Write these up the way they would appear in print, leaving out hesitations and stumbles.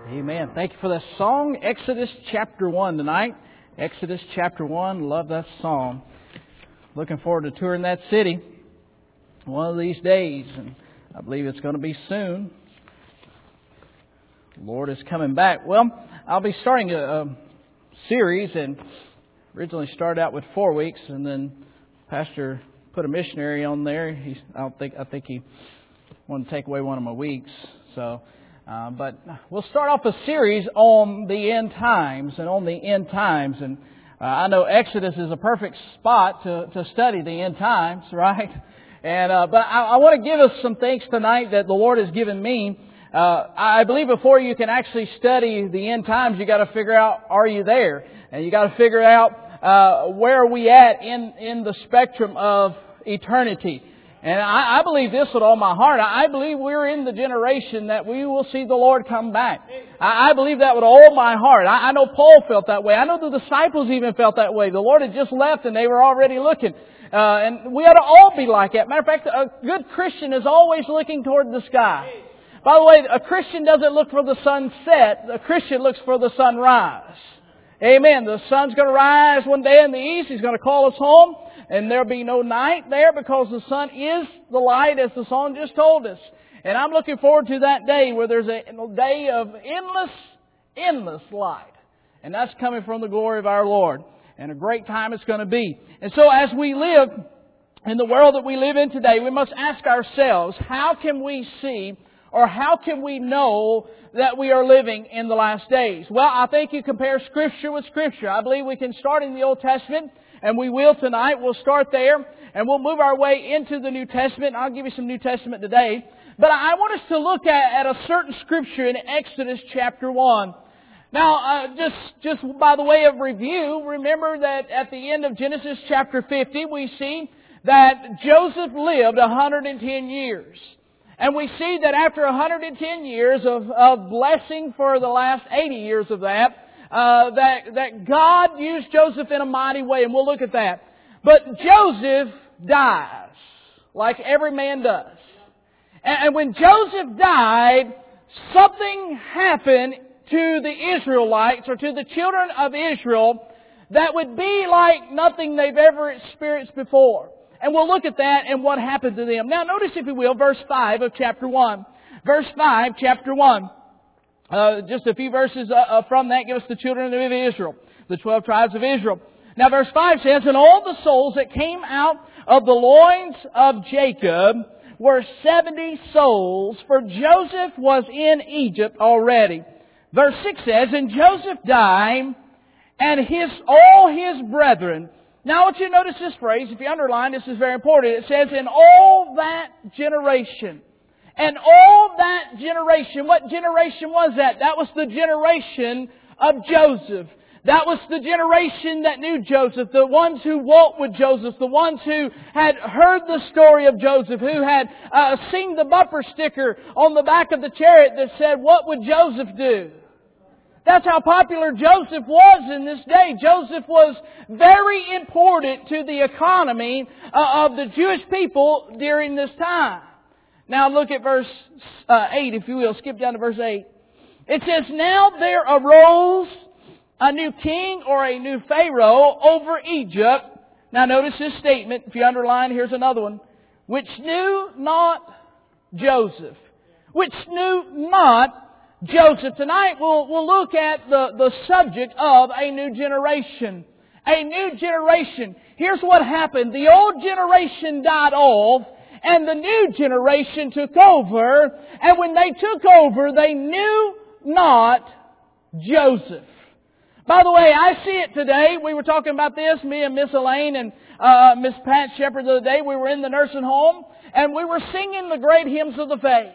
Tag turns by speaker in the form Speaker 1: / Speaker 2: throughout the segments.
Speaker 1: Amen. Thank you for that song, Exodus chapter 1 tonight. Exodus chapter 1. Love that song. Looking forward to touring that city one of these days. And I believe it's going to be soon. The Lord is coming back. Well, I'll be starting a series, and originally started out with 4 weeks, and then Pastor put a missionary on there. I think he wanted to take away one of my weeks. But we'll start off a series on the end times. And I know Exodus is a perfect spot to study the end times, right? But I want to give us some things tonight that the Lord has given me. I believe before you can actually study the end times, you got to figure out, are you there? And you got to figure out where are we at in the spectrum of eternity. And I believe this with all my heart. I believe we're in the generation that we will see the Lord come back. I believe that with all my heart. I know Paul felt that way. I know the disciples even felt that way. The Lord had just left and they were already looking. And we ought to all be like that. Matter of fact, a good Christian is always looking toward the sky. By the way, a Christian doesn't look for the sunset. A Christian looks for the sunrise. Amen. The sun's going to rise one day in the east. He's going to call us home. And there'll be no night there because the sun is the light, as the song just told us. And I'm looking forward to that day where there's a day of endless light. And that's coming from the glory of our Lord. And a great time it's going to be. And so as we live in the world that we live in today, we must ask ourselves, how can we see or how can we know that we are living in the last days? Well, I think you compare Scripture with Scripture. I believe we can start in the Old Testament, and we will tonight. We'll start there, and we'll move our way into the New Testament. I'll give you some New Testament today. But I want us to look at a certain Scripture in Exodus chapter 1. Now, just by the way of review, remember that at the end of Genesis chapter 50, we see that Joseph lived 110 years. And we see that after 110 years of blessing for the last 80 years of that God used Joseph in a mighty way, and we'll look at that. But Joseph dies, like every man does. And when Joseph died, something happened to the Israelites, or to the children of Israel, that would be like nothing they've ever experienced before. And we'll look at that and what happened to them. Now notice, if you will, verse 5 of chapter 1. Verse 5, chapter 1. Just a few verses from that give us the children of Israel, the 12 tribes of Israel. Now verse 5 says, "And all the souls that came out of the loins of Jacob were 70 souls, for Joseph was in Egypt already." Verse 6 says, "And Joseph died, and all his brethren." Now I want you to notice this phrase. If you underline, this is very important. It says, "in all that generation." And all that generation. What generation was that? That was the generation of Joseph. That was the generation that knew Joseph. The ones who walked with Joseph. The ones who had heard the story of Joseph. Who had seen the bumper sticker on the back of the chariot that said, "What would Joseph do?" That's how popular Joseph was in this day. Joseph was very important to the economy of the Jewish people during this time. Now look at verse 8, if you will. Skip down to verse 8. It says, "Now there arose a new king," or a new Pharaoh, "over Egypt." Now notice this statement. If you underline, here's another one. "Which knew not Joseph." Which knew not Joseph. Tonight we'll look at the subject of a new generation. A new generation. Here's what happened. The old generation died off, and the new generation took over. And when they took over, they knew not Joseph. By the way, I see it today. We were talking about this, me and Miss Elaine and Miss Pat Shepard the other day. We were in the nursing home, and we were singing the great hymns of the faith.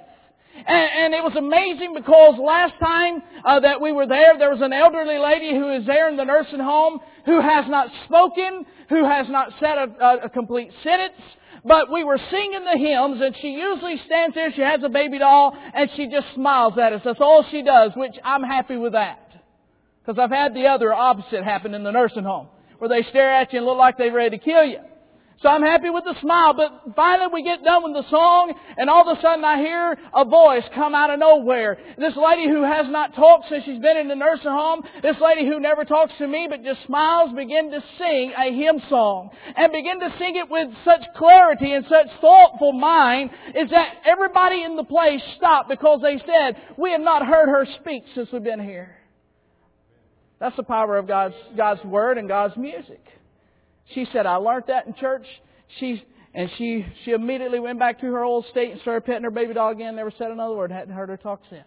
Speaker 1: And it was amazing because last time that we were there was an elderly lady who is there in the nursing home who has not spoken, who has not said a complete sentence. But we were singing the hymns, and she usually stands there, she has a baby doll, and she just smiles at us. That's all she does, which I'm happy with that. Because I've had the other opposite happen in the nursing home, where they stare at you and look like they're ready to kill you. So I'm happy with the smile, but finally we get done with the song, and all of a sudden I hear a voice come out of nowhere. This lady who has not talked since she's been in the nursing home, this lady who never talks to me but just smiles, begin to sing a hymn song. And begin to sing it with such clarity and such thoughtful mind, is that everybody in the place stopped because they said, we have not heard her speak since we've been here. That's the power of God's Word and God's music. She said, I learned that in church. She immediately went back to her old state and started petting her baby doll again. Never said another word. Hadn't heard her talk since.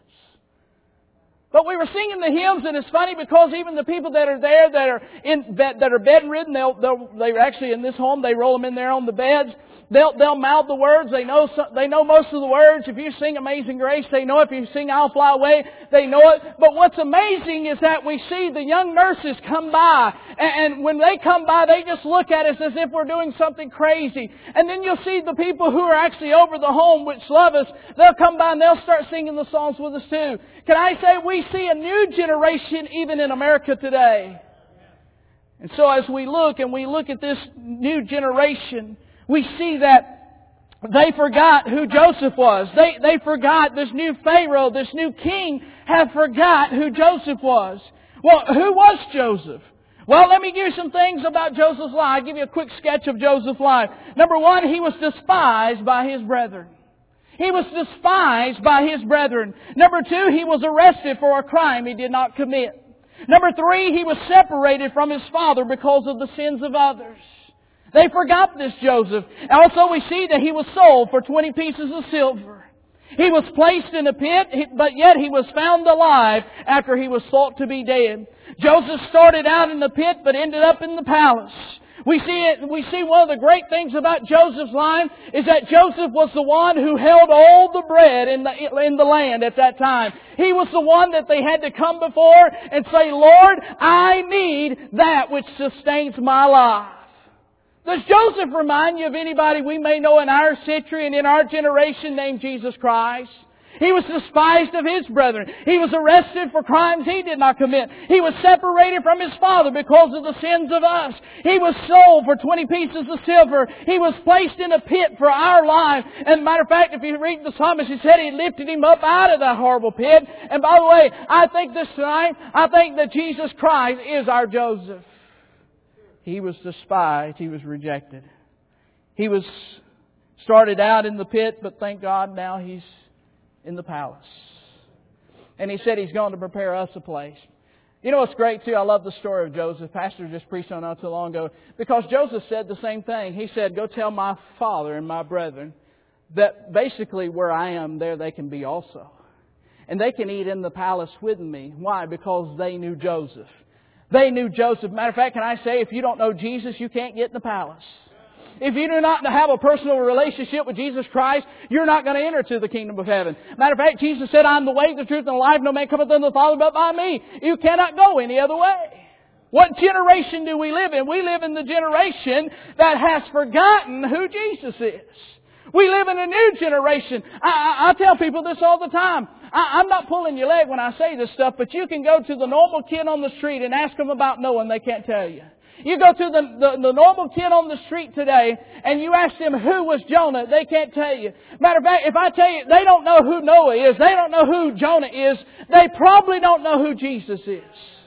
Speaker 1: But we were singing the hymns, and it's funny because even the people that are there that are bedridden, they're actually in this home. They roll them in there on the beds. They'll mouth the words. They know most of the words. If you sing Amazing Grace, they know it. If you sing I'll Fly Away, they know it. But what's amazing is that we see the young nurses come by. And when they come by, they just look at us as if we're doing something crazy. And then you'll see the people who are actually over the home, which love us, they'll come by and they'll start singing the songs with us too. Can I say we see a new generation even in America today? And so as we look at this new generation, we see that they forgot who Joseph was. They forgot this new Pharaoh, this new king, have forgot who Joseph was. Well, who was Joseph? Well, let me give you some things about Joseph's life. I'll give you a quick sketch of Joseph's life. Number one, he was despised by his brethren. He was despised by his brethren. Number two, he was arrested for a crime he did not commit. Number three, he was separated from his father because of the sins of others. They forgot this Joseph. Also, we see that he was sold for 20 pieces of silver. He was placed in a pit, but yet he was found alive after he was thought to be dead. Joseph started out in the pit, but ended up in the palace. We see one of the great things about Joseph's life is that Joseph was the one who held all the bread in the land at that time. He was the one that they had to come before and say, Lord, I need that which sustains my life. Does Joseph remind you of anybody we may know in our century and in our generation named Jesus Christ? He was despised of his brethren. He was arrested for crimes he did not commit. He was separated from his father because of the sins of us. He was sold for 20 pieces of silver. He was placed in a pit for our life. And matter of fact, if you read the psalmist, he said he lifted him up out of that horrible pit. And by the way, I think that Jesus Christ is our Joseph. He was despised. He was rejected. He was started out in the pit, but thank God now he's in the palace. And he said he's going to prepare us a place. You know what's great too? I love the story of Joseph. Pastor just preached on it not too long ago. Because Joseph said the same thing. He said, go tell my father and my brethren that basically where I am, there they can be also. And they can eat in the palace with me. Why? Because they knew Joseph. They knew Joseph. Matter of fact, can I say, if you don't know Jesus, you can't get in the palace. If you do not have a personal relationship with Jesus Christ, you're not going to enter to the kingdom of heaven. Matter of fact, Jesus said, I am the way, the truth, and the life. No man cometh unto the Father but by me. You cannot go any other way. What generation do we live in? We live in the generation that has forgotten who Jesus is. We live in a new generation. I tell people this all the time. I'm not pulling your leg when I say this stuff, but you can go to the normal kid on the street and ask them about Noah and they can't tell you. You go to the normal kid on the street today and you ask them who was Jonah, they can't tell you. Matter of fact, if I tell you they don't know who Noah is, they don't know who Jonah is, they probably don't know who Jesus is.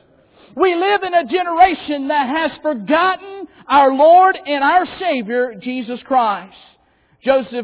Speaker 1: We live in a generation that has forgotten our Lord and our Savior, Jesus Christ. Joseph,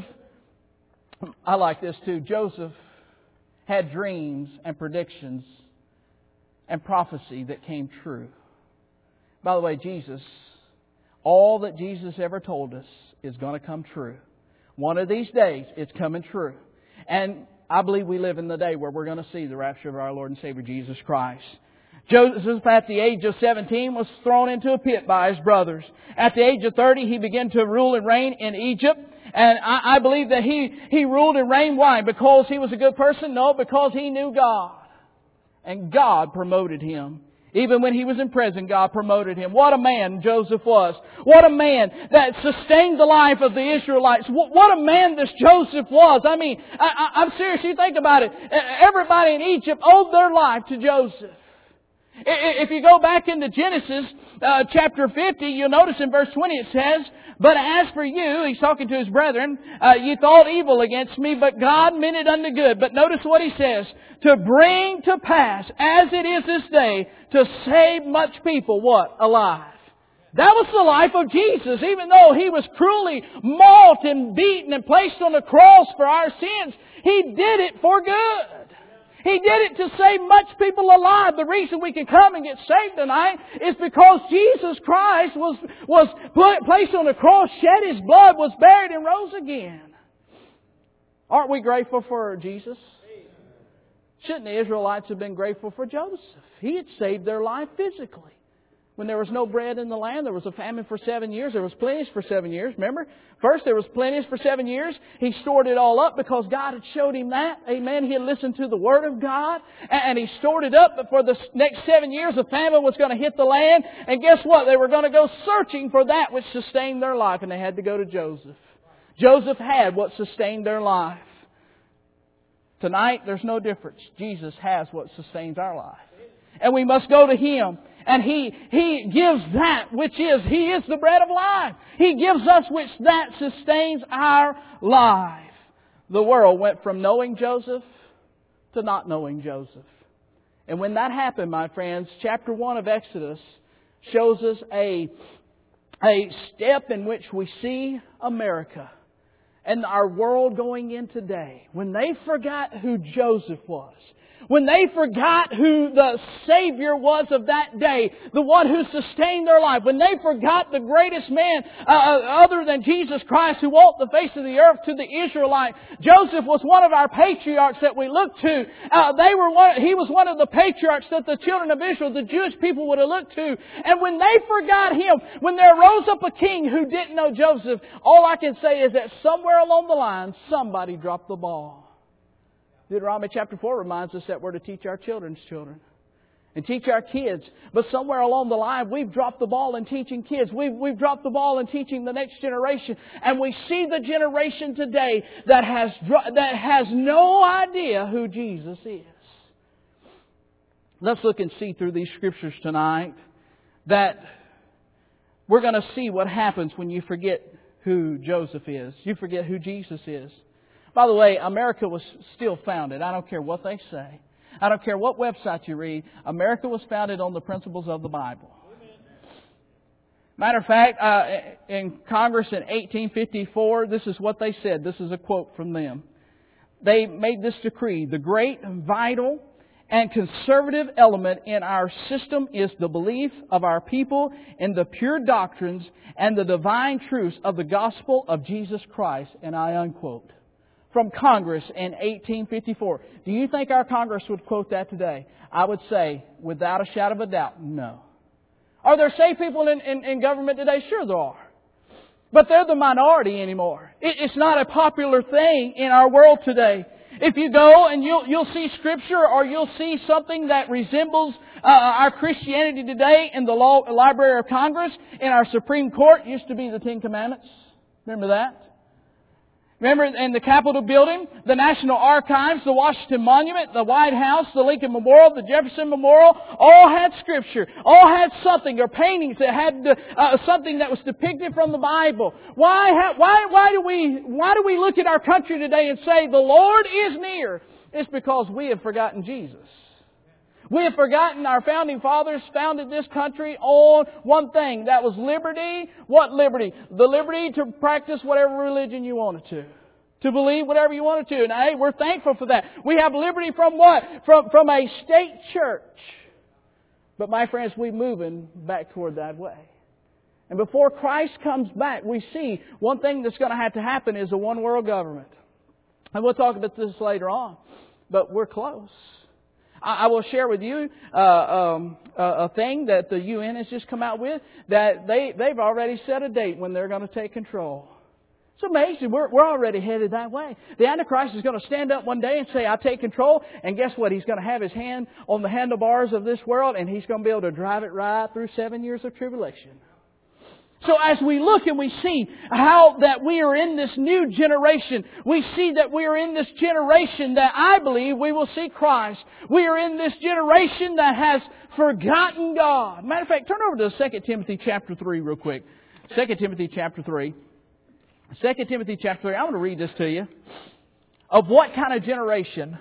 Speaker 1: I like this too. Joseph had dreams and predictions and prophecy that came true. By the way, Jesus, all that Jesus ever told us is going to come true. One of these days, it's coming true. And I believe we live in the day where we're going to see the rapture of our Lord and Savior Jesus Christ. Joseph, at the age of 17, was thrown into a pit by his brothers. At the age of 30, he began to rule and reign in Egypt. And I believe that he ruled and reigned. Why? Because he was a good person? No, because he knew God. And God promoted him. Even when he was in prison, God promoted him. What a man Joseph was. What a man that sustained the life of the Israelites. What a man this Joseph was. I mean, I'm serious. You think about it. Everybody in Egypt owed their life to Joseph. If you go back into Genesis chapter 50, you'll notice in verse 20 it says, "But as for you," he's talking to his brethren, "you thought evil against me, but God meant it unto good." But notice what he says, "To bring to pass, as it is this day, to save much people," what? Alive. That was the life of Jesus. Even though He was cruelly mauled and beaten and placed on the cross for our sins, He did it for good. He did it to save much people alive. The reason we can come and get saved tonight is because Jesus Christ was placed on the cross, shed His blood, was buried, and rose again. Aren't we grateful for Jesus? Shouldn't the Israelites have been grateful for Joseph? He had saved their life physically. When there was no bread in the land, there was a famine for 7 years. There was plenty for 7 years. Remember? First, there was plenty for 7 years. He stored it all up because God had showed him that. Amen. He had listened to the Word of God. And he stored it up. But for the next 7 years, a famine was going to hit the land. And guess what? They were going to go searching for that which sustained their life. And they had to go to Joseph. Joseph had what sustained their life. Tonight, there's no difference. Jesus has what sustains our life. And we must go to Him. And He gives that which is, He is the bread of life. He gives us which that sustains our life. The world went from knowing Joseph to not knowing Joseph. And when that happened, my friends, chapter 1 of Exodus shows us a step in which we see America and our world going in today. When they forgot who Joseph was. When they forgot who the Savior was of that day, the one who sustained their life. When they forgot the greatest man other than Jesus Christ who walked the face of the earth to the Israelite. Joseph was one of our patriarchs that we look to. He was one of the patriarchs that the children of Israel, the Jewish people, would have looked to. And when they forgot him, when there rose up a king who didn't know Joseph, all I can say is that somewhere along the line, somebody dropped the ball. Deuteronomy chapter 4 reminds us that we're to teach our children's children and teach our kids. But somewhere along the line, we've dropped the ball in teaching kids. We've dropped the ball in teaching the next generation. And we see the generation today that has no idea who Jesus is. Let's look and see through these scriptures tonight that we're going to see what happens when you forget who Joseph is. You forget who Jesus is. By the way, America was still founded. I don't care what they say. I don't care what website you read. America was founded on the principles of the Bible. Matter of fact, in Congress in 1854, this is what they said. This is a quote from them. They made this decree: "The great, vital, and conservative element in our system is the belief of our people in the pure doctrines and the divine truths of the gospel of Jesus Christ." And I unquote. From Congress in 1854. Do you think our Congress would quote that today? I would say, without a shadow of a doubt, no. Are there saved people in government today? Sure there are. But they're the minority anymore. It's not a popular thing in our world today. If you go and you'll see Scripture or you'll see something that resembles our Christianity today in the Library of Congress, in our Supreme Court, used to be the Ten Commandments. Remember that? Remember in the Capitol Building, the National Archives, the Washington Monument, the White House, the Lincoln Memorial, the Jefferson Memorial, all had Scripture, all had something, or paintings that had something that was depicted from the Bible. Why do we look at our country today and say, the Lord is near? It's because we have forgotten Jesus. We have forgotten our founding fathers founded this country on one thing. That was liberty. What liberty? The liberty to practice whatever religion you wanted to. To believe whatever you wanted to. And hey, we're thankful for that. We have liberty from what? From a state church. But my friends, we're moving back toward that way. And before Christ comes back, we see one thing that's going to have to happen is a one world government. And we'll talk about this later on. But we're close. I will share with you a thing that the UN has just come out with, that they've already set a date when they're going to take control. It's amazing. We're already headed that way. The Antichrist is going to stand up one day and say, "I take control." And guess what? He's going to have his hand on the handlebars of this world, and he's going to be able to drive it right through 7 years of tribulation. So as we look and we see how that we are in this new generation, we see that we are in this generation that I believe we will see Christ. We are in this generation that has forgotten God. Matter of fact, turn over to 2 Timothy chapter 3 real quick. 2 Timothy chapter 3. 2 Timothy chapter 3. I want to read this to you. Of what kind of generation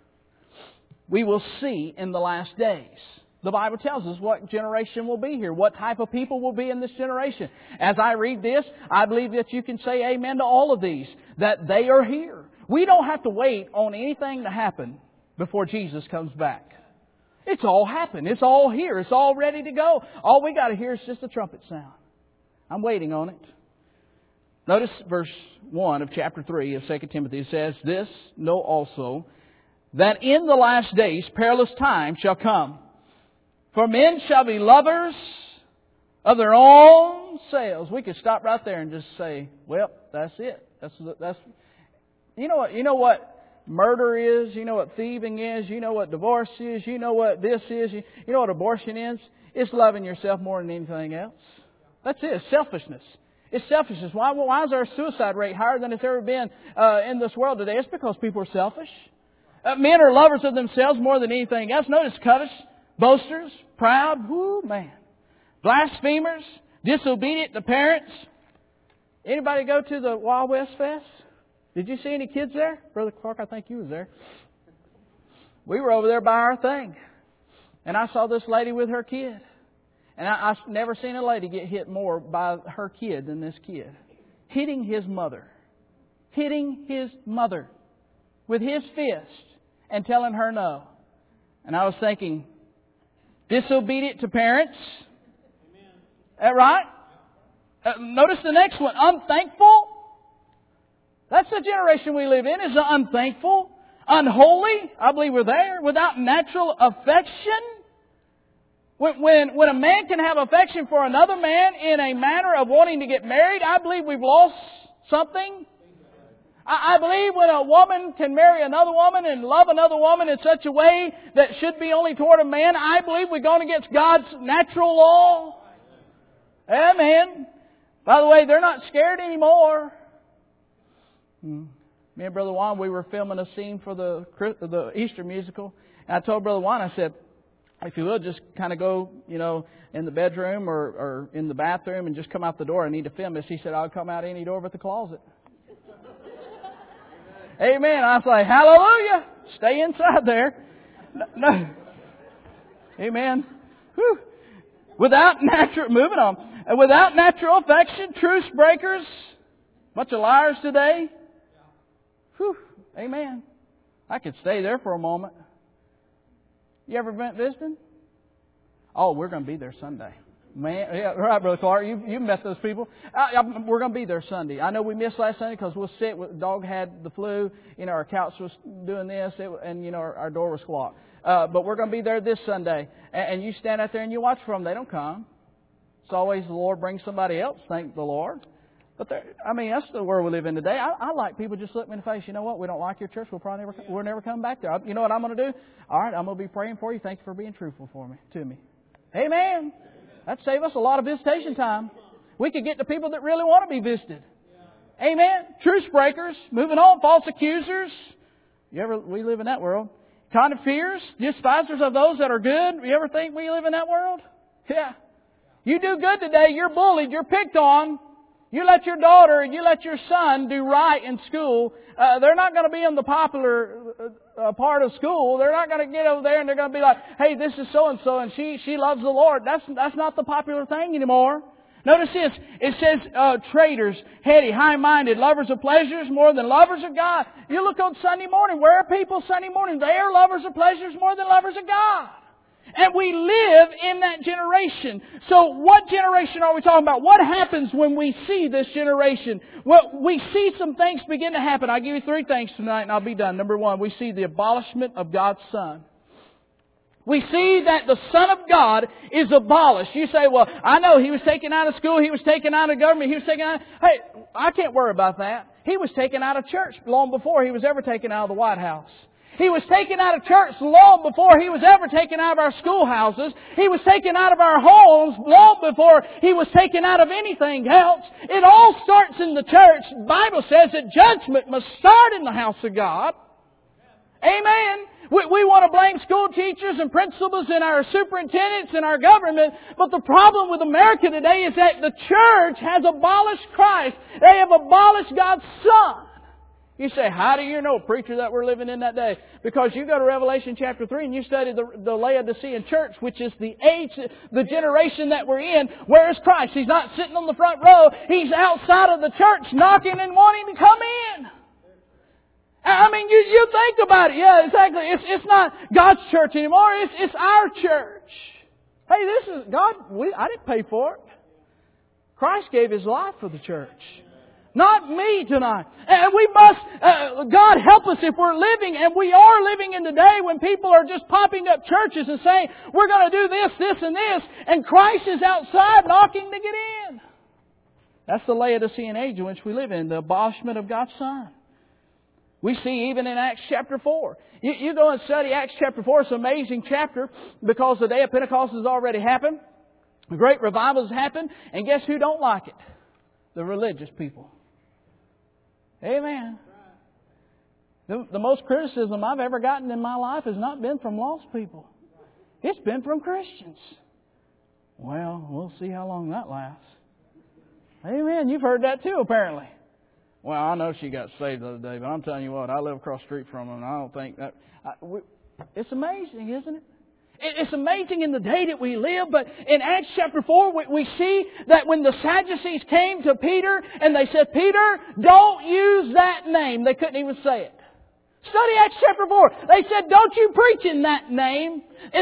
Speaker 1: we will see in the last days. The Bible tells us what generation will be here, what type of people will be in this generation. As I read this, I believe that you can say amen to all of these, that they are here. We don't have to wait on anything to happen before Jesus comes back. It's all happened. It's all here. It's all ready to go. All we got to hear is just a trumpet sound. I'm waiting on it. Notice verse 1 of chapter 3 of 2 Timothy. It says, "This know also, that in the last days perilous times shall come. For men shall be lovers of their own selves." We could stop right there and just say, well, that's it. That's you know what murder is, you know what thieving is, you know what divorce is, you know what this is, you know what abortion is. It's loving yourself more than anything else. That's it. It's selfishness. It's selfishness. Why is our suicide rate higher than it's ever been in this world today? It's because people are selfish. Men are lovers of themselves more than anything else. Notice covetous, boasters, proud, blasphemers, disobedient to parents. Anybody go to the Wild West Fest? Did you see any kids there? Brother Clark, I think you was there. We were over there by our thing. And I saw this lady with her kid. And I've never seen a lady get hit more by her kid than this kid. Hitting his mother. Hitting his mother with his fist and telling her no. And I was thinking, disobedient to parents. That right? Notice the next one. Unthankful. That's the generation we live in, is the unthankful. Unholy. I believe we're there. Without natural affection. When a man can have affection for another man in a manner of wanting to get married, I believe we've lost something. I believe when a woman can marry another woman and love another woman in such a way that should be only toward a man, I believe we're going against God's natural law. Amen. By the way, they're not scared anymore. Me and Brother Juan, we were filming a scene for the Easter musical. And I told Brother Juan, I said, if you will, just kind of go, in the bedroom or in the bathroom and just come out the door. I need to film this. He said, I'll come out any door but the closet. Amen. I was like, hallelujah. Stay inside there. No. Amen. Whew. Moving on. Without natural affection, truce breakers. Bunch of liars today. Whew. Amen. I could stay there for a moment. You ever been visiting? Oh, we're going to be there Sunday. Man, yeah, right, Brother Clark. You met those people. We're going to be there Sunday. I know we missed last Sunday because we'll sit. The dog had the flu. Our couch was doing this, and our door was locked. But we're going to be there this Sunday. And you stand out there and you watch for them. They don't come. It's always the Lord brings somebody else. Thank the Lord. But that's the world we live in today. I like people just look me in the face. You know what? We don't like your church. We'll never come back there. You know what I'm going to do? All right, I'm going to be praying for you. Thank you for being truthful to me. Amen. That'd save us a lot of visitation time. We could get the people that really want to be visited. Amen. Truce breakers. Moving on. False accusers. We live in that world. Conifers. Despisers of those that are good. You ever think we live in that world? Yeah. You do good today, you're bullied, you're picked on. You let your daughter, you let your son do right in school. They're not going to be in the popular part of school. They're not going to get over there and they're going to be like, hey, this is so-and-so and she loves the Lord. That's not the popular thing anymore. Notice this. It says traitors, heady, high-minded, lovers of pleasures more than lovers of God. You look on Sunday morning. Where are people Sunday morning? They are lovers of pleasures more than lovers of God. And we live in that generation. So what generation are we talking about? What happens when we see this generation? Well, we see some things begin to happen. I'll give you 3 things tonight and I'll be done. Number 1, we see the abolishment of God's Son. We see that the Son of God is abolished. You say, well, I know He was taken out of school. He was taken out of government. He was taken out. Hey, I can't worry about that. He was taken out of church long before He was ever taken out of the White House. He was taken out of church long before He was ever taken out of our schoolhouses. He was taken out of our homes long before He was taken out of anything else. It all starts in the church. The Bible says that judgment must start in the house of God. Amen. We want to blame school teachers and principals and our superintendents and our government, but the problem with America today is that the church has abolished Christ. They have abolished God's Son. You say, how do you know, preacher, that we're living in that day? Because you go to Revelation chapter 3 and you study the Laodicean church, which is the age, the generation that we're in. Where is Christ? He's not sitting on the front row. He's outside of the church knocking and wanting to come in. I mean, you think about it. Yeah, exactly. It's not God's church anymore. It's our church. Hey, this is God. I didn't pay for it. Christ gave His life for the church. Not me tonight. And we must, God help us if we're living, and we are living in the day when people are just popping up churches and saying, we're going to do this, this, and this, and Christ is outside knocking to get in. That's the Laodicean age in which we live in, the abolishment of God's Son. We see even in Acts chapter 4. You go and study Acts chapter 4. It's an amazing chapter because the day of Pentecost has already happened. A great revival has happened. And guess who don't like it? The religious people. Amen. The most criticism I've ever gotten in my life has not been from lost people. It's been from Christians. Well, we'll see how long that lasts. Amen. You've heard that too, apparently. Well, I know she got saved the other day, but I'm telling you what, I live across the street from them, and I don't think that... It's amazing, isn't it? It's amazing in the day that we live, but in Acts chapter 4, we see that when the Sadducees came to Peter, and they said, Peter, don't use that name. They couldn't even say it. Study Acts chapter 4. They said, don't you preach in that name.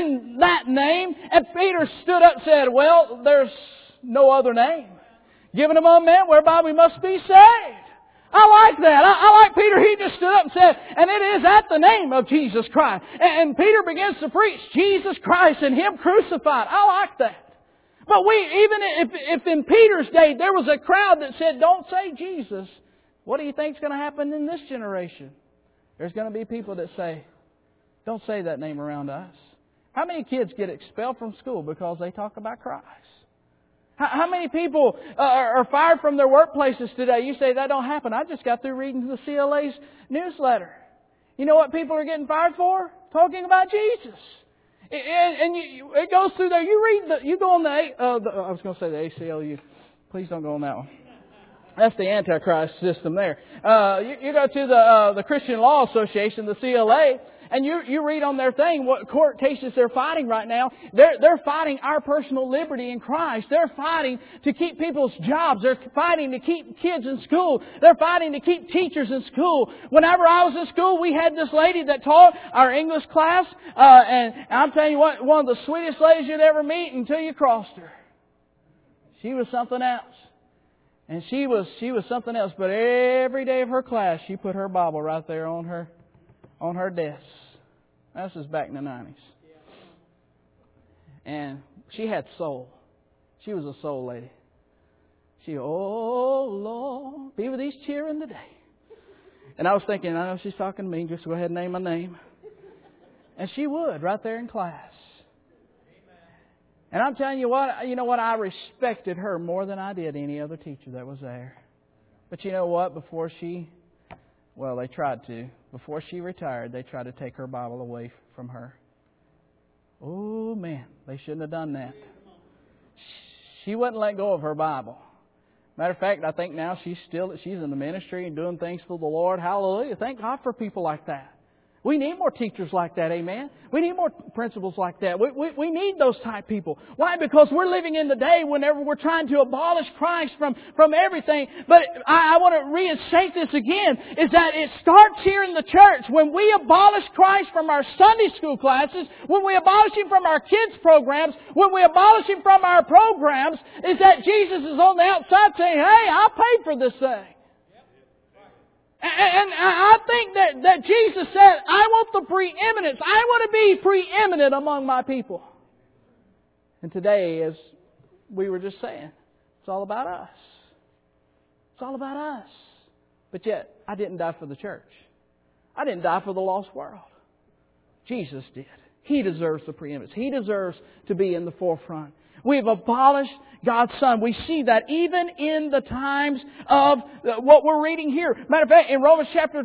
Speaker 1: And Peter stood up and said, well, there's no other name given among men whereby we must be saved. I like that. I like Peter. He just stood up and said, and it is at the name of Jesus Christ. And Peter begins to preach Jesus Christ and Him crucified. I like that. But even if in Peter's day there was a crowd that said, don't say Jesus, what do you think is going to happen in this generation? There's going to be people that say, don't say that name around us. How many kids get expelled from school because they talk about Christ? How many people are fired from their workplaces today? You say that don't happen. I just got through reading the CLA's newsletter. You know what people are getting fired for? Talking about Jesus. And it goes through there. You go on I was going to say the ACLU. Please don't go on that one. That's the Antichrist system there. You go to the Christian Law Association, the CLA, and you read on their thing what court cases they're fighting right now. They're fighting our personal liberty in Christ. They're fighting to keep people's jobs. They're fighting to keep kids in school. They're fighting to keep teachers in school. Whenever I was in school, we had this lady that taught our English class, and I'm telling you what, one of the sweetest ladies you'd ever meet until you crossed her. She was something else. And she was something else, but every day of her class, she put her Bible right there on her desk. This is back in the 90s. And she had soul. She was a soul lady. Oh Lord, be with these cheering today. And I was thinking, I know she's talking to me, just go ahead and name my name. And she would, right there in class. And I'm telling you what, I respected her more than I did any other teacher that was there. But you know what? Before she retired, they tried to take her Bible away from her. Oh man, they shouldn't have done that. She wouldn't let go of her Bible. Matter of fact, I think now she's in the ministry and doing things for the Lord. Hallelujah. Thank God for people like that. We need more teachers like that, amen? We need more principals like that. We need those type people. Why? Because we're living in the day whenever we're trying to abolish Christ from everything. But I want to reinstate this again, is that it starts here in the church. When we abolish Christ from our Sunday school classes, when we abolish Him from our kids' programs, when we abolish Him from our programs, is that Jesus is on the outside saying, hey, I paid for this thing. And I think that Jesus said, I want the preeminence. I want to be preeminent among my people. And today, as we were just saying, it's all about us. It's all about us. But yet, I didn't die for the church. I didn't die for the lost world. Jesus did. He deserves the preeminence. He deserves to be in the forefront. We've abolished God's Son. We see that even in the times of what we're reading here. Matter of fact, in Romans chapter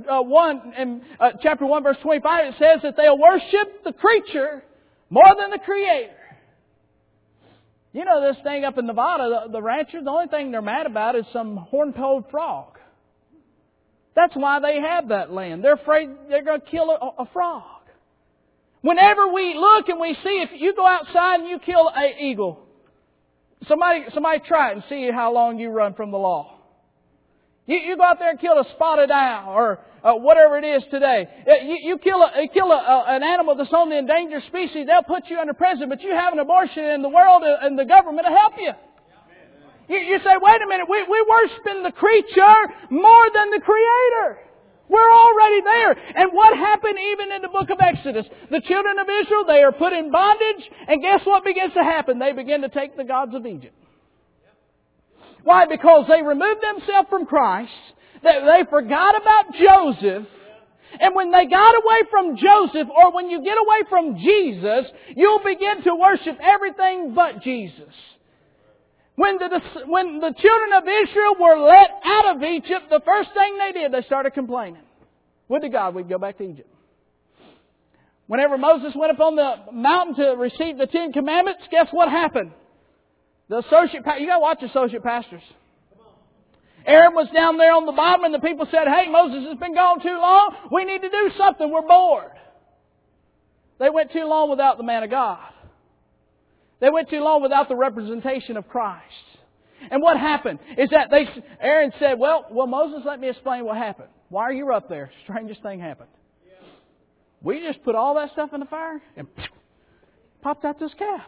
Speaker 1: 1 verse 25, it says that they'll worship the creature more than the Creator. You know this thing up in Nevada, the ranchers, the only thing they're mad about is some horn-toed frog. That's why they have that land. They're afraid they're going to kill a frog. Whenever we look and we see, if you go outside and you kill an eagle, somebody try it and see how long you run from the law. You go out there and kill a spotted owl or whatever it is today. You kill an animal that's on the endangered species, they'll put you under prison, but you have an abortion and the world and the government will help you. You say, wait a minute, we're worshiping the creature more than the Creator. We're already there. And what happened even in the book of Exodus? The children of Israel, they are put in bondage, and guess what begins to happen? They begin to take the gods of Egypt. Why? Because they removed themselves from Christ. They forgot about Joseph. And when they got away from Joseph, or when you get away from Jesus, you'll begin to worship everything but Jesus. When the children of Israel were let out of Egypt, the first thing they did, they started complaining. Would to God we'd go back to Egypt. Whenever Moses went up on the mountain to receive the 10 Commandments, guess what happened? You got to watch associate pastors. Aaron was down there on the bottom and the people said, hey, Moses has been gone too long. We need to do something. We're bored. They went too long without the man of God. They went too long without the representation of Christ. And what happened is that Aaron said, well, Moses, let me explain what happened. Why are you up there? Strangest thing happened. We just put all that stuff in the fire and popped out this calf.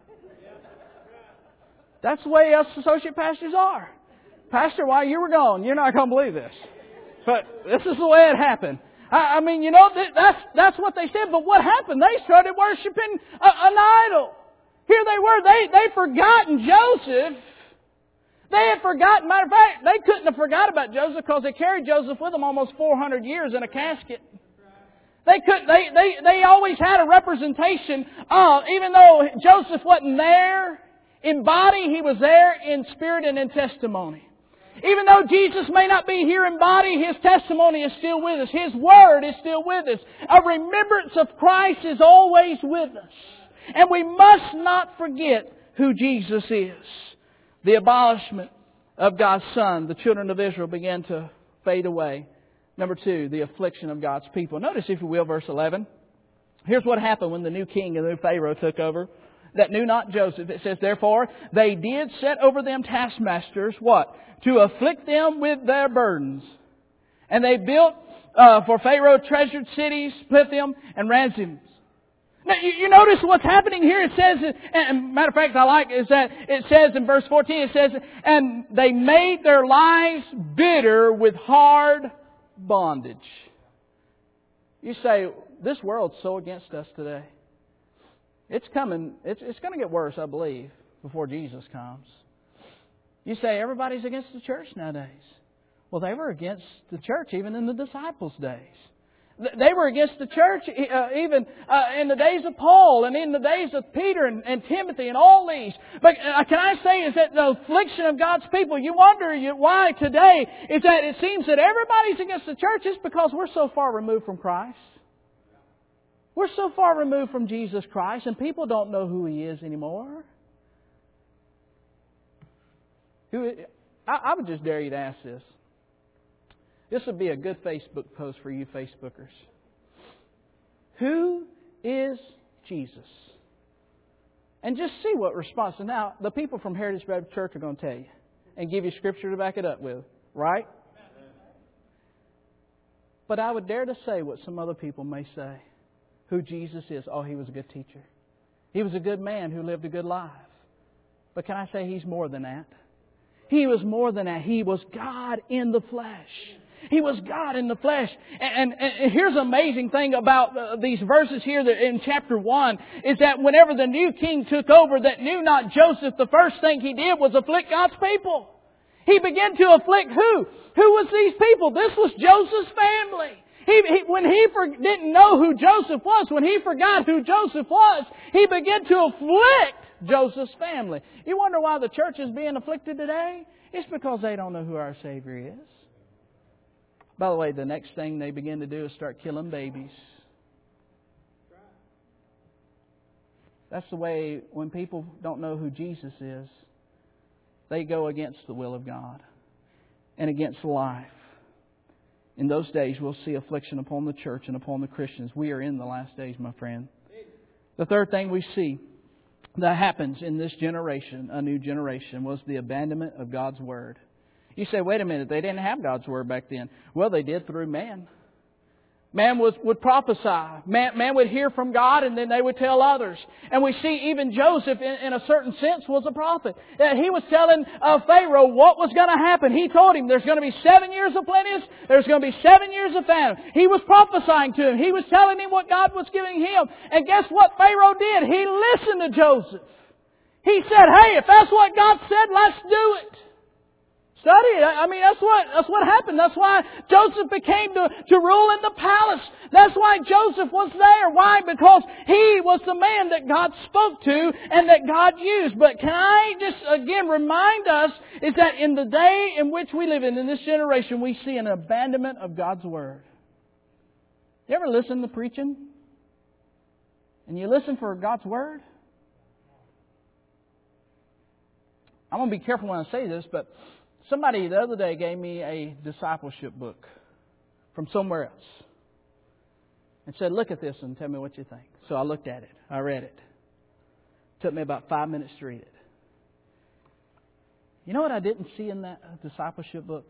Speaker 1: That's the way us associate pastors are. Pastor, while you were gone, you're not going to believe this. But this is the way it happened. I mean, you know, that's what they said. But what happened? They started worshiping an idol. Here they were. They'd forgotten Joseph. They had forgotten. Matter of fact, they couldn't have forgot about Joseph because they carried Joseph with them almost 400 years in a casket. They always had a representation of, even though Joseph wasn't there in body, he was there in spirit and in testimony. Even though Jesus may not be here in body, His testimony is still with us. His Word is still with us. A remembrance of Christ is always with us. And we must not forget who Jesus is. The abolishment of God's Son, the children of Israel began to fade away. Number 2, the affliction of God's people. Notice, if you will, verse 11. Here's what happened when the new king and the new Pharaoh took over. That knew not Joseph. It says, therefore, they did set over them taskmasters, what? To afflict them with their burdens. And they built for Pharaoh treasured cities, Pithom and Ramses. Now, you notice what's happening here. It says, and matter of fact, I like is that it says in verse 14, it says, and they made their lives bitter with hard bondage. You say, this world's so against us today. It's coming. It's going to get worse, I believe, before Jesus comes. You say everybody's against the church nowadays. Well, they were against the church even in the disciples' days. They were against the church even in the days of Paul and in the days of Peter and Timothy and all these. But can I say is that the affliction of God's people, you wonder why today is that it seems that everybody's against the church is because we're so far removed from Christ. We're so far removed from Jesus Christ and people don't know who He is anymore. I would just dare you to ask this. This would be a good Facebook post for you Facebookers. Who is Jesus? And just see what response. And now, the people from Heritage Baptist Church are going to tell you and give you Scripture to back it up with. Right? But I would dare to say what some other people may say. Who Jesus is. Oh, He was a good teacher. He was a good man who lived a good life. But can I say He's more than that? He was more than that. He was God in the flesh. He was God in the flesh. And here's an amazing thing about these verses here that in chapter 1 is that whenever the new king took over that knew not Joseph, the first thing he did was afflict God's people. He began to afflict who? Who was these people? This was Joseph's family. When he didn't know who Joseph was, when he forgot who Joseph was, he began to afflict Joseph's family. You wonder why the church is being afflicted today? It's because they don't know who our Savior is. By the way, the next thing they begin to do is start killing babies. That's the way when people don't know who Jesus is, they go against the will of God and against life. In those days, we'll see affliction upon the church and upon the Christians. We are in the last days, my friend. The third thing we see that happens in this generation, a new generation, was the abandonment of God's Word. You say, wait a minute, they didn't have God's Word back then. Well, they did through man. Man would prophesy. Man would hear from God and then they would tell others. And we see even Joseph, in a certain sense, was a prophet. He was telling Pharaoh what was going to happen. He told him there's going to be 7 years of plenteous. There's going to be 7 years of famine. He was prophesying to him. He was telling him what God was giving him. And guess what Pharaoh did? He listened to Joseph. He said, hey, if that's what God said, let's do it. Study it. I mean, that's what happened. That's why Joseph became to rule in the palace. That's why Joseph was there. Why? Because he was the man that God spoke to and that God used. But can I just again remind us is that in the day in which we live in this generation, we see an abandonment of God's Word. You ever listen to preaching? And you listen for God's Word? I'm going to be careful when I say this, but somebody the other day gave me a discipleship book from somewhere else and said, look at this and tell me what you think. So I looked at it. I read it. It took me about 5 minutes to read it. You know what I didn't see in that discipleship book?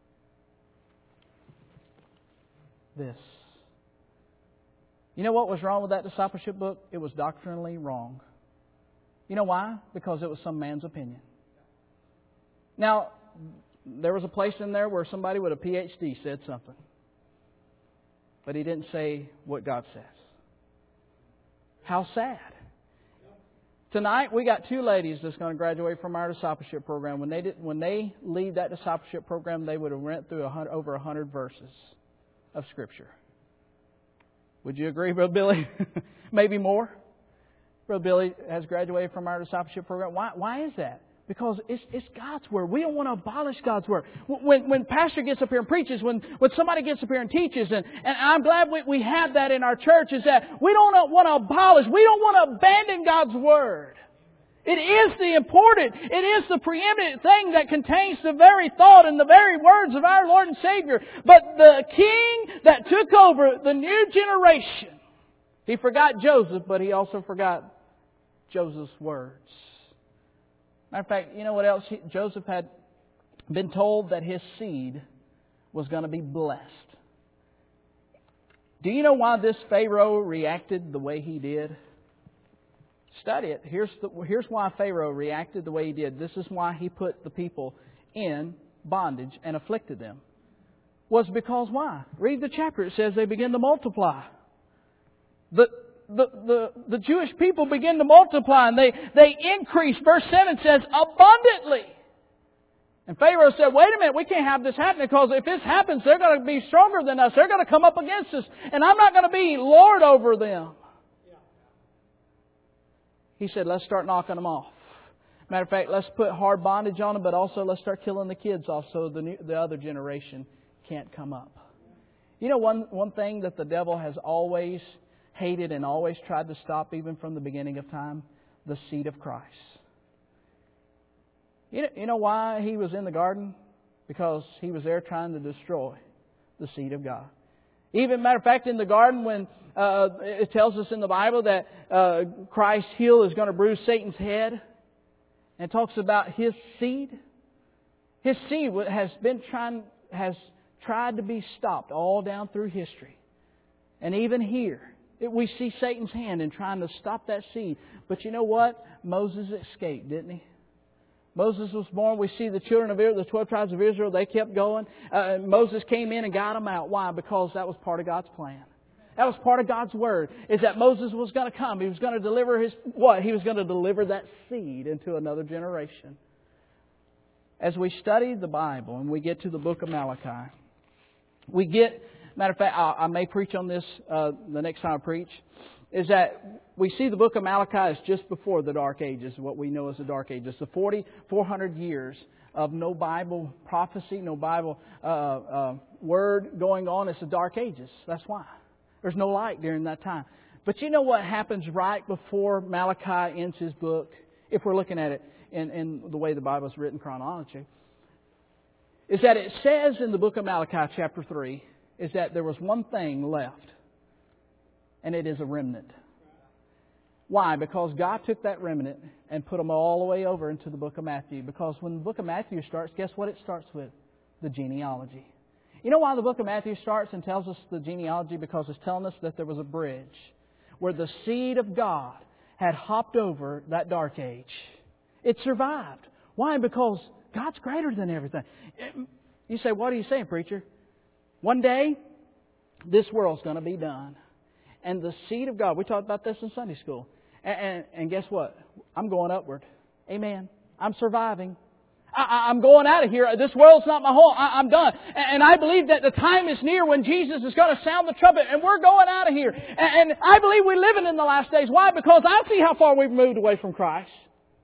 Speaker 1: This. You know what was wrong with that discipleship book? It was doctrinally wrong. You know why? Because it was some man's opinion. Now, there was a place in there where somebody with a PhD said something. But he didn't say what God says. How sad. Tonight, we got 2 ladies that's going to graduate from our discipleship program. When they leave that discipleship program, they would have went through over 100 verses of Scripture. Would you agree, Brother Billy? Maybe more. Brother Billy has graduated from our discipleship program. Why is that? Because it's God's Word. We don't want to abolish God's Word. When pastor gets up here and preaches, when somebody gets up here and teaches, and I'm glad we have that in our church, is that we don't want to abolish, we don't want to abandon God's Word. It is the important, it is the preeminent thing that contains the very thought and the very words of our Lord and Savior. But the king that took over the new generation, he forgot Joseph, but he also forgot Joseph's words. Matter of fact, you know what else? Joseph had been told that his seed was going to be blessed. Do you know why this Pharaoh reacted the way he did? Study it. Here's why Pharaoh reacted the way he did. This is why he put the people in bondage and afflicted them. Was because why? Read the chapter. It says they begin to multiply. The Jewish people begin to multiply and they increase. Verse 7 says abundantly. And Pharaoh said, wait a minute, we can't have this happening because if this happens, they're going to be stronger than us. They're going to come up against us. And I'm not going to be Lord over them. He said, let's start knocking them off. Matter of fact, let's put hard bondage on them, but also let's start killing the kids off so the other generation can't come up. You know one thing that the devil has always hated and always tried to stop even from the beginning of time? The seed of Christ. You know why he was in the garden? Because he was there trying to destroy the seed of God. Even, matter of fact, in the garden when it tells us in the Bible that Christ's heel is going to bruise Satan's head. And it talks about his seed. His seed has tried to be stopped all down through history. And even here, we see Satan's hand in trying to stop that seed. But you know what? Moses escaped, didn't he? Moses was born. We see the children of Israel, the 12 tribes of Israel, they kept going. Moses came in and got them out. Why? Because that was part of God's plan. That was part of God's Word, is that Moses was going to come. He was going to deliver He was going to deliver that seed into another generation. As we study the Bible and we get to the book of Malachi, we get Matter of fact, I may preach on this the next time I preach, is that we see the book of Malachi as just before the Dark Ages, what we know as the Dark Ages. The 400 years of no Bible prophecy, no Bible word going on. It's the Dark Ages. That's why. There's no light during that time. But you know what happens right before Malachi ends his book, if we're looking at it in the way the Bible is written chronology, is that it says in the book of Malachi chapter 3, is that there was one thing left, and it is a remnant. Why? Because God took that remnant and put them all the way over into the book of Matthew. Because when the book of Matthew starts, guess what it starts with? The genealogy. You know why the book of Matthew starts and tells us the genealogy? Because it's telling us that there was a bridge where the seed of God had hopped over that dark age. It survived. Why? Because God's greater than everything. You say, what are you saying, preacher? One day, this world's going to be done. And the seed of God, we talked about this in Sunday school. And guess what? I'm going upward. Amen. I'm surviving. I'm going out of here. This world's not my home. I'm done. And I believe that the time is near when Jesus is going to sound the trumpet and we're going out of here. And I believe we're living in the last days. Why? Because I see how far we've moved away from Christ.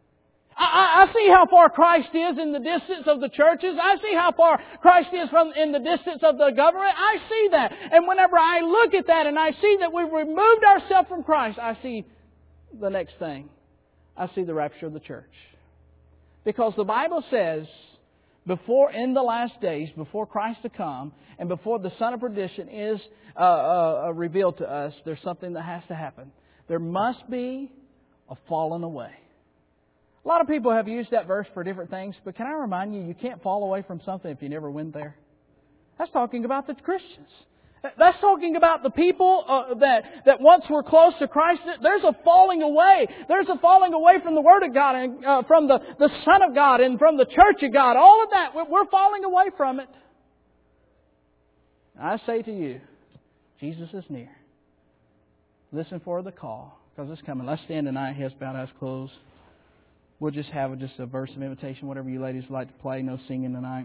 Speaker 1: I see how far Christ is in the distance of the churches. I see how far Christ is in the distance of the government. I see that. And whenever I look at that and I see that we've removed ourselves from Christ, I see the next thing. I see the rapture of the church. Because the Bible says, before in the last days, before Christ to come, and before the son of perdition is revealed to us, there's something that has to happen. There must be a falling away. A lot of people have used that verse for different things, but can I remind you, you can't fall away from something if you never went there. That's talking about the Christians. That's talking about the people that once were close to Christ. There's a falling away. There's a falling away from the Word of God and from the Son of God and from the Church of God. All of that, we're falling away from it. I say to you, Jesus is near. Listen for the call, because it's coming. Let's stand tonight, heads bowed, eyes closed. We'll just have a verse of invitation, whatever you ladies like to play. No singing tonight.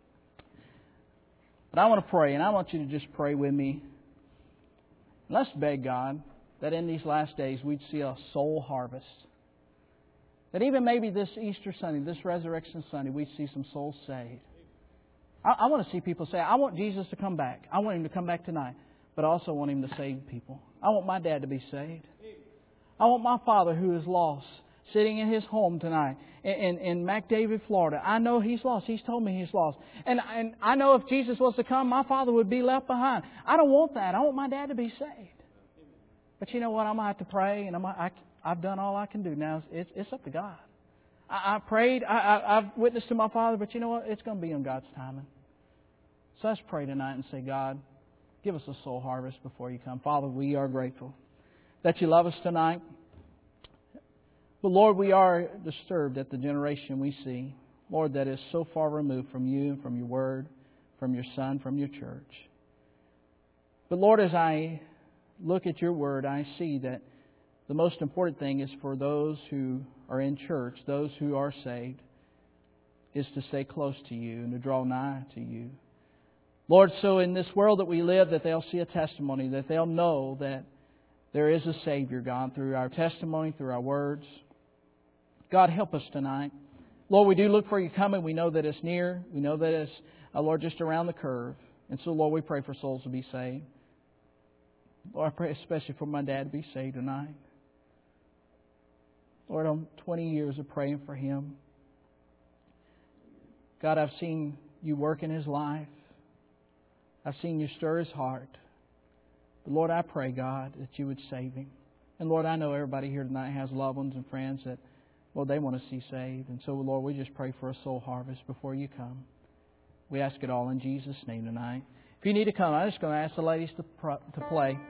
Speaker 1: But I want to pray, and I want you to just pray with me. Let's beg God that in these last days we'd see a soul harvest. That even maybe this Easter Sunday, this Resurrection Sunday, we'd see some souls saved. I want to see people say, I want Jesus to come back. I want Him to come back tonight. But I also want Him to save people. I want my dad to be saved. I want my father who is lost, sitting in his home tonight in McDavid, Florida. I know he's lost. He's told me he's lost. And I know if Jesus was to come, my father would be left behind. I don't want that. I want my dad to be saved. But you know what? I'm going to have to pray, and I've done all I can do. Now, it's up to God. I prayed. I've witnessed to my father, but you know what? It's going to be on God's timing. So let's pray tonight and say, God, give us a soul harvest before You come. Father, we are grateful that You love us tonight. But Lord, we are disturbed at the generation we see, Lord, that is so far removed from You, from Your Word, from Your Son, from Your church. But Lord, as I look at Your Word, I see that the most important thing is for those who are in church, those who are saved, is to stay close to You and to draw nigh to You. Lord, so in this world that we live, that they'll see a testimony, that they'll know that there is a Savior, God, through our testimony, through our words. God, help us tonight. Lord, we do look for You coming. We know that it's near. We know that it's, Lord, just around the curve. And so, Lord, we pray for souls to be saved. Lord, I pray especially for my dad to be saved tonight. Lord, I'm 20 years of praying for him. God, I've seen You work in his life. I've seen You stir his heart. But Lord, I pray, God, that You would save him. And Lord, I know everybody here tonight has loved ones and friends that, Lord, they want to see saved. And so, Lord, we just pray for a soul harvest before You come. We ask it all in Jesus' name tonight. If you need to come, I'm just going to ask the ladies to play.